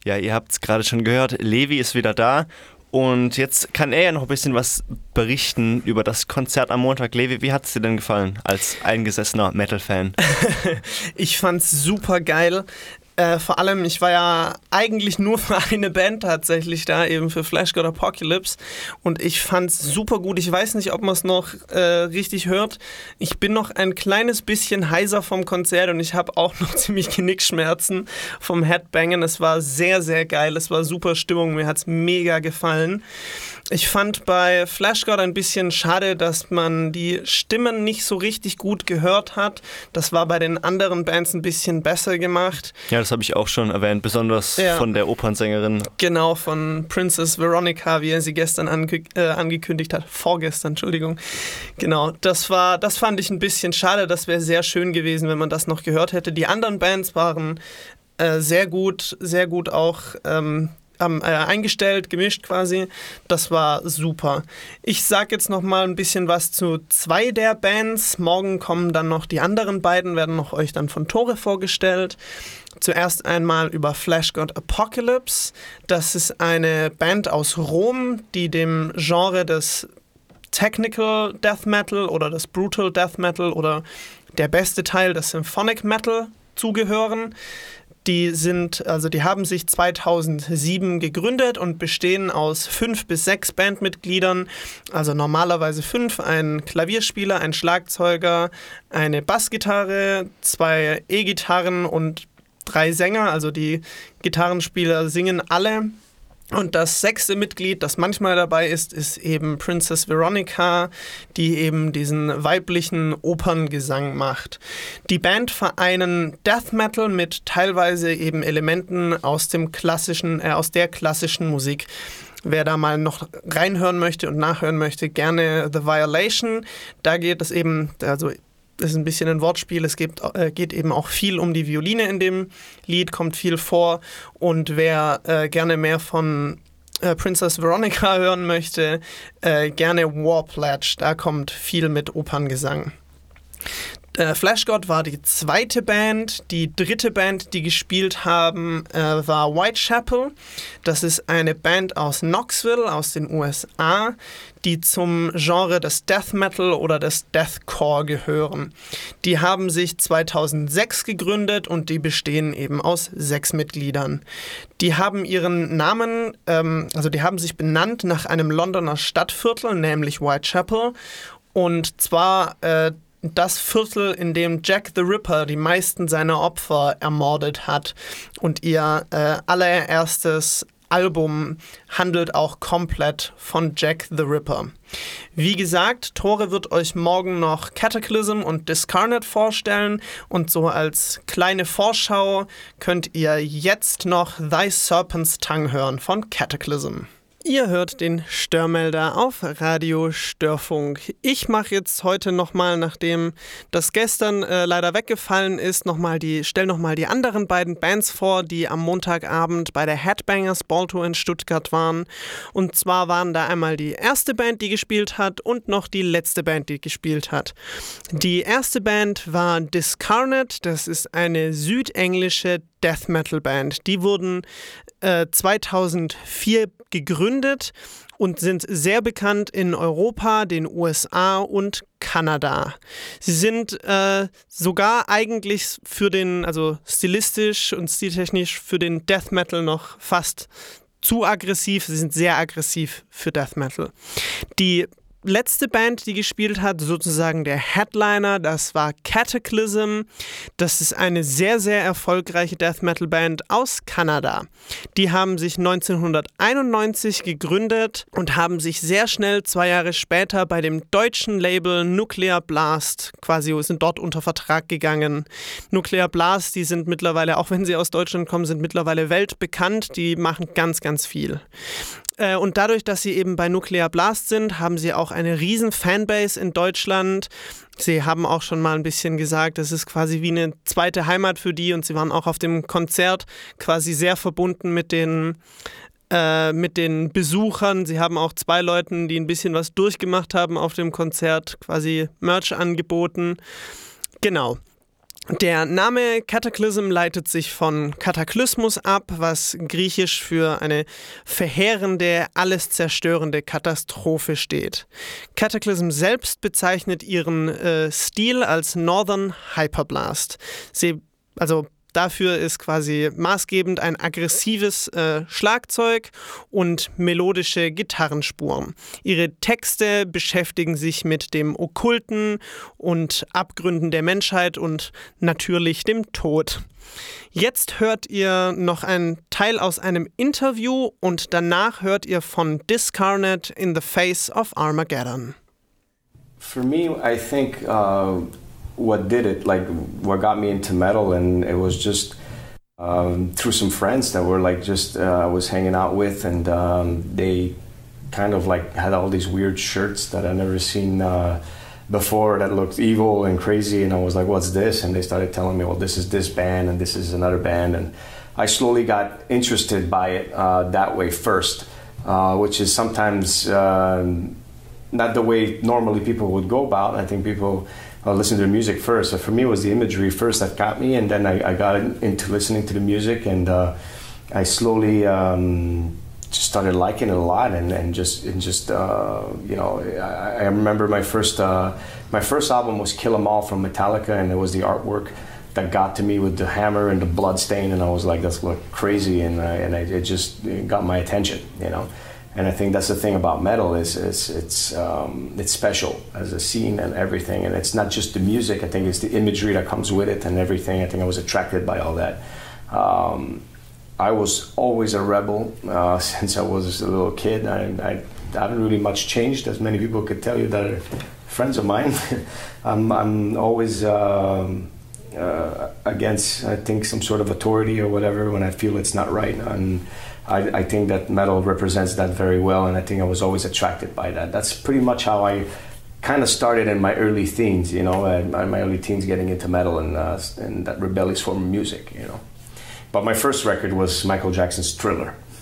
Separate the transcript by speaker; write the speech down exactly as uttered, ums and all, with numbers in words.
Speaker 1: Ja, ihr habt es gerade schon gehört, Levi ist wieder da und jetzt kann er ja noch ein bisschen was berichten über das Konzert am Montag. Levi, wie hat es dir denn gefallen als eingesessener Metal-Fan?
Speaker 2: Ich fand's super geil. Äh, vor allem, ich war ja eigentlich nur für eine Band tatsächlich da, eben für Fleshgod Apocalypse. Und ich fand's super gut. Ich weiß nicht, ob man es noch äh, richtig hört. Ich bin noch ein kleines bisschen heiser vom Konzert und ich habe auch noch ziemlich Genickschmerzen vom Headbangen. Es war sehr, sehr geil. Es war super Stimmung. Mir hat's mega gefallen. Ich fand bei Fleshgod ein bisschen schade, dass man die Stimmen nicht so richtig gut gehört hat. Das war bei den anderen Bands ein bisschen besser gemacht.
Speaker 1: Ja, das habe ich auch schon erwähnt, besonders ja. von der Opernsängerin.
Speaker 2: Genau, von Princess Veronica, wie er sie gestern ange- äh, angekündigt hat. Vorgestern, Entschuldigung. Genau, das war, das fand ich ein bisschen schade. Das wäre sehr schön gewesen, wenn man das noch gehört hätte. Die anderen Bands waren äh, sehr gut, sehr gut auch ähm, Ähm, äh, eingestellt, gemischt quasi. Das war super. Ich sag jetzt noch mal ein bisschen was zu zwei der Bands. Morgen kommen dann noch die anderen beiden, werden noch euch dann von Tore vorgestellt. Zuerst einmal über Fleshgod Apocalypse. Das ist eine Band aus Rom, die dem Genre des Technical Death Metal oder des Brutal Death Metal oder der beste Teil des Symphonic Metal zugehören. Die sind, also die haben sich zweitausendsieben gegründet und bestehen aus fünf bis sechs Bandmitgliedern, also normalerweise fünf, ein Klavierspieler, ein Schlagzeuger, eine Bassgitarre, zwei E-Gitarren und drei Sänger, also die Gitarrenspieler singen alle. Und das sechste Mitglied, das manchmal dabei ist, ist eben Princess Veronica, die eben diesen weiblichen Operngesang macht. Die Band vereinen Death Metal mit teilweise eben Elementen aus dem klassischen, äh, aus der klassischen Musik. Wer da mal noch reinhören möchte und nachhören möchte, gerne The Violation. Da geht es eben, also das ist ein bisschen ein Wortspiel, es geht, äh, geht eben auch viel um die Violine in dem Lied, kommt viel vor. Und wer äh, gerne mehr von äh, Princess Veronica hören möchte, äh, gerne War Pledge, da kommt viel mit Operngesang. Äh, Fleshgod war die zweite Band. Die dritte Band, die gespielt haben, äh, war Whitechapel. Das ist eine Band aus Knoxville, aus den U S A, die zum Genre des Death Metal oder des Deathcore gehören. Die haben sich zweitausendsechs gegründet und die bestehen eben aus sechs Mitgliedern. Die haben ihren Namen, ähm, also die haben sich benannt nach einem Londoner Stadtviertel, nämlich Whitechapel. Und zwar äh, das Viertel, in dem Jack the Ripper die meisten seiner Opfer ermordet hat. Und ihr äh, allererstes Album handelt auch komplett von Jack the Ripper. Wie gesagt, Tore wird euch morgen noch Cataclysm und Discarnate vorstellen. Und so als kleine Vorschau könnt ihr jetzt noch Thy Serpent's Tongue hören von Cataclysm. Ihr hört den Störmelder auf Radio Störfunk. Ich mache jetzt heute nochmal, nachdem das gestern äh, leider weggefallen ist, noch mal die, stell nochmal die anderen beiden Bands vor, die am Montagabend bei der Headbangers Ball Tour in Stuttgart waren. Und zwar waren da einmal die erste Band, die gespielt hat, und noch die letzte Band, die gespielt hat. Die erste Band war Discarnate, das ist eine südenglische Death Metal Band. Die wurden äh, zweitausendvier gegründet und sind sehr bekannt in Europa, den U S A und Kanada. Sie sind äh, sogar eigentlich für den, also stilistisch und stiltechnisch für den Death Metal noch fast zu aggressiv. Sie sind sehr aggressiv für Death Metal. Die letzte Band, die gespielt hat, sozusagen der Headliner, das war Cataclysm. Das ist eine sehr, sehr erfolgreiche Death Metal Band aus Kanada. Die haben sich neunzehnhunderteinundneunzig gegründet und haben sich sehr schnell zwei Jahre später bei dem deutschen Label Nuclear Blast quasi sind dort unter Vertrag gegangen. Nuclear Blast, die sind mittlerweile, auch wenn sie aus Deutschland kommen, sind mittlerweile weltbekannt. Die machen ganz, ganz viel. Und dadurch, dass sie eben bei Nuclear Blast sind, haben sie auch eine riesen Fanbase in Deutschland. Sie haben auch schon mal ein bisschen gesagt, das ist quasi wie eine zweite Heimat für die, und sie waren auch auf dem Konzert quasi sehr verbunden mit den, äh, mit den Besuchern. Sie haben auch zwei Leuten, die ein bisschen was durchgemacht haben auf dem Konzert, quasi Merch angeboten. Genau. Der Name Cataclysm leitet sich von Kataklysmus ab, was griechisch für eine verheerende, alles zerstörende Katastrophe steht. Cataclysm selbst bezeichnet ihren äh, Stil als Northern Hyperblast. Sie, also Dafür ist quasi maßgebend ein aggressives äh, Schlagzeug und melodische Gitarrenspuren. Ihre Texte beschäftigen sich mit dem Okkulten und Abgründen der Menschheit und natürlich dem Tod. Jetzt hört ihr noch einen Teil aus einem Interview und danach hört ihr von Discarnate in the Face of Armageddon.
Speaker 3: For me, I think uh what did it, like what got me into metal, and it was just um, through some friends that were like just uh, I was hanging out with, and um, they kind of like had all these weird shirts that I'd never seen uh, before that looked evil and crazy, and I was like, what's this? And they started telling me, well, this is this band and this is another band, and I slowly got interested by it uh, that way first, uh, which is sometimes uh, not the way normally people would go about. I think people uh, listen to the music first. So for me, it was the imagery first that got me, and then I, I got into listening to the music, and uh, I slowly um, just started liking it a lot, and, and just and just uh, you know, I, I remember my first uh, my first album was Kill 'Em All from Metallica, and it was the artwork that got to me with the hammer and the blood stain, and I was like, that's look crazy, and I, and I, it just it got my attention, you know. And I think that's the thing about metal is, is it's um, it's special as a scene and everything, and it's not just the music. I think it's the imagery that comes with it and everything. I think I was attracted by all that. Um, I was always a rebel uh, since I was a little kid. I, I, I haven't really much changed, as many people could tell you that are friends of mine. I'm, I'm always um, uh, against, I think, some sort of authority or whatever when I feel it's not right. And I, I think that metal represents that very well, and I think I was always attracted by that. That's pretty much how I kind of started in my early teens, you know, in my early teens getting into metal and, uh, and that rebellious form of music, you know. But my first record was Michael Jackson's Thriller.